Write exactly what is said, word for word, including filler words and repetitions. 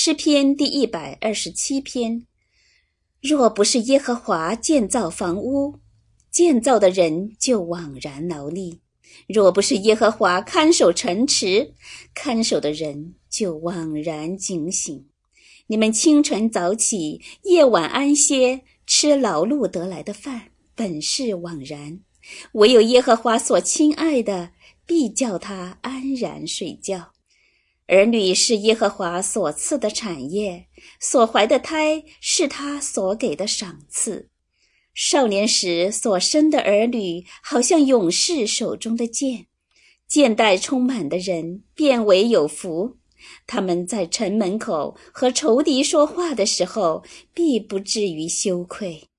诗篇第一百二十七篇，若不是耶和华建造房屋，建造的人就枉然劳力；若不是耶和华看守城池，看守的人就枉然警醒。你们清晨早起，夜晚安歇，吃劳碌得来的饭，本是枉然；唯有耶和华所亲爱的，必叫他安然睡觉。儿女是耶和华所赐的产业，所怀的胎是他所给的赏赐。少年时所生的儿女，好像勇士手中的箭，箭袋充满的人便为有福。他们在城门口和仇敌说话的时候，必不至于羞愧。